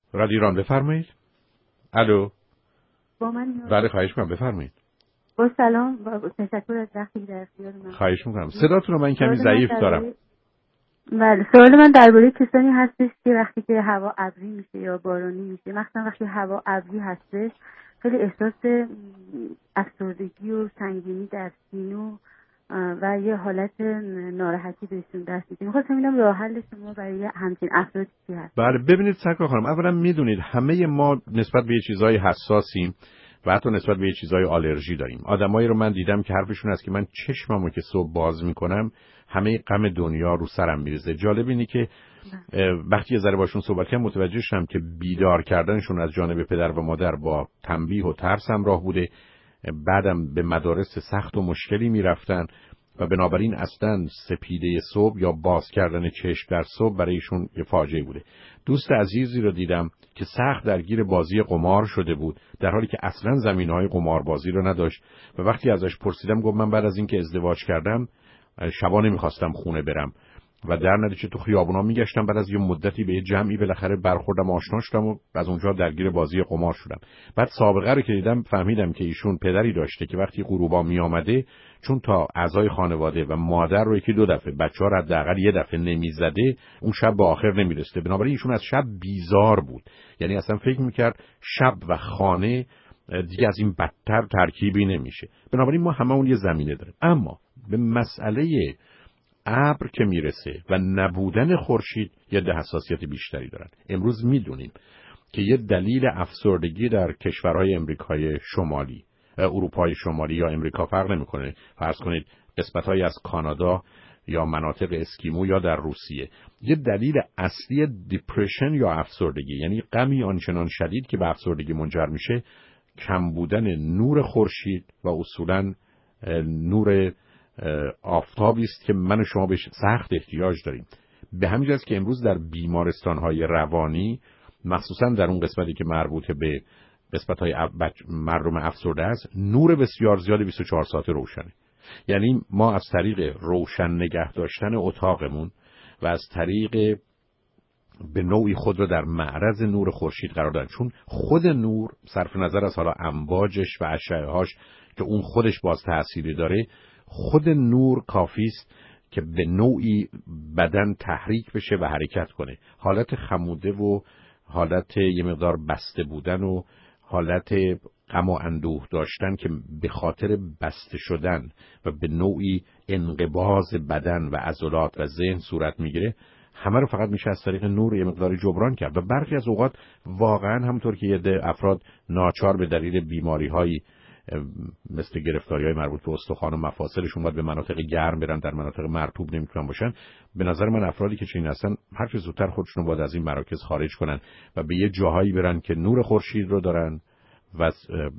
رادیو ایران بفرمایید. الو. با من بله خواهش می‌کنم بفرمایید. با سلام و تشکر از وقتی در اختیار من. خواهش می‌کنم. صداتون رو من کمی ضعیف دارم. بله، سوال من درباره کسانی هستش که وقتی که هوا ابری میشه یا بارانی میشه، مثلا وقتی هوا ابری هستش خیلی احساس افسردگی و سنگینی در سینو و یه حالت ناراحتی بهشون دست میده. می‌خواستم ببینم راه حل شما برای همچین افرادی چی هست؟ بله ببینید سرکار خانم، اولا میدونید همه ما نسبت به یه چیزای حساسیم و حتی نسبت به یه چیزای آلرژی داریم. آدمایی رو من دیدم که حرفشون هست که من چشممو که صبح باز میکنم همه غم دنیا رو سرم میریزه. جالب اینه که وقتی یه ذره باشون صحبت کردم متوجه شدم که بیدار کردنشون از جانب پدر و مادر با تنبیه و ترس همراه بوده. بعدم به مدارس سخت و مشکلی میرفتن و بنابراین اصلا سپیده صبح یا باز کردن چشم در صبح برای ایشون یه فاجعه بوده. دوست عزیزی رو دیدم که سخت درگیر بازی قمار شده بود در حالی که اصلا زمینه‌های قماربازی رو نداشت و وقتی ازش پرسیدم گفت من بعد از اینکه ازدواج کردم شبا نمیخواستم خونه برم و در نتیجه تو خیابونا میگشتم. بعد از یه مدتی به یه جمعی بالاخره برخوردم، آشنا شدم و از اونجا درگیر بازی قمار شدم. بعد سابقه رو که دیدم فهمیدم که ایشون پدری داشته که وقتی غروبا میآمده چون تا اعضای خانواده و مادر رو یکی دو دفعه بچه‌ها رو حداقل یه دفعه نمیزده اون شب به آخر نمیرسه. بنابراین ایشون از شب بیزار بود، یعنی اصلا فکر میکرد شب و خانه دیگه از این بدتر ترکیبی نمیشه. بنابراین ما هممون یه زمینه داریم. اما به مسئله ابر که میرسه و نبودن خورشید یه حساسیت بیشتری دارن. امروز میدونیم که یه دلیل افسردگی در کشورهای امریکای شمالی، اروپای شمالی یا امریکا فرق نمیکنه، فرض کنید قسمت‌هایی از کانادا یا مناطق اسکیمو یا در روسیه، یه دلیل اصلی دپرشن یا افسردگی، یعنی غمی آنچنان شدید که به افسردگی منجر میشه، کم بودن نور خورشید و اصولاً نور آفتابی است که من و شما بهش سخت احتیاج داریم. به همین جهت که امروز در بیمارستان‌های روانی، مخصوصاً در اون قسمتی که مربوط به قسمت‌های مردم افسرده است، نور بسیار زیاد 24 ساعته روشنه. یعنی ما از طریق روشن نگه داشتن اتاقمون و از طریق به نوعی خود رو در معرض نور خورشید قرار دادن، چون خود نور صرف نظر از حالا امواجش و اشعه‌هاش که اون خودش باز تأثیری داره، خود نور کافی است که به نوعی بدن تحریک بشه و حرکت کنه. حالت خموده و حالت یه مقدار بسته بودن و حالت غم و اندوه داشتن که به خاطر بسته شدن و به نوعی انقباض بدن و عضلات و ذهن صورت میگیره، همه رو فقط میشه از طریق نور یه مقداری جبران کرد. و برخی از اوقات واقعا همونطور که یه ده افراد ناچار به دلیل بیماری‌هایی مثل گرفتاری‌های مربوط به استخوان و مفاصلشون باید به مناطق گرم برن، در مناطق مرطوب نمیتونن باشن. به نظر من افرادی که چنین هستن هر چه زودتر خودشون رو باید از این مراکز خارج کنن و به یه جاهایی برن که نور خورشید رو دارن و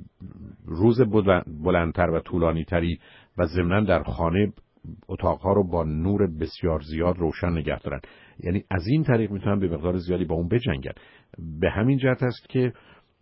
روز بلندتر و طولانی‌تری و ضمناً در خانه اتاقها رو با نور بسیار زیاد روشن نگه دارن. یعنی از این طریق میتونن به مقدار زیادی با اون بجنگن. به همین جهت است که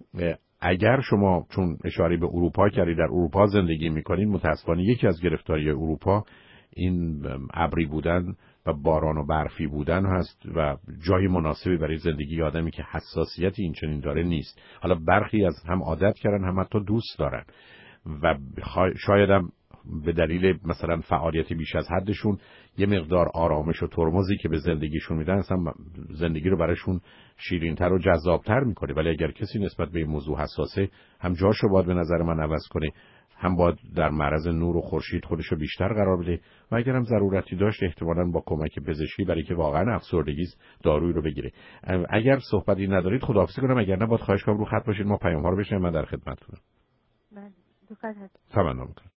اگر شما چون اشاره به اروپا کردید در اروپا زندگی میکنین، متاسفانه یکی از گرفتاری اروپا این ابری بودن و باران و برفی بودن هست و جای مناسبی برای زندگی آدمی که حساسیتی این چنین داره نیست. حالا برخی از هم عادت کردن هم حتی دوست دارن و شاید هم به دلیل مثلا فعالیتی بیش از حدشون یه مقدار آرامش و ترمزی که به زندگیشون میدن اصلا زندگی رو براشون شیرین‌تر و جذاب‌تر میکنه. ولی اگر کسی نسبت به این موضوع حساسه، هم جاشو باید به نظر من عوض کنه، هم باید در معرض نور و خورشید خودشو بیشتر قرار بده و اگر هم ضرورتی داشت احتمالاً با کمک پزشکی برای که واقعا افسردگی است دارویی رو بگیره. اگر صحبتی ندارید خداحافظی کنم، اگر نه باید خواهش کنم رو خط باشید، ما پیام‌ها رو بشنویم، من در خدمتتونم. بله، دو خط هست. تمام.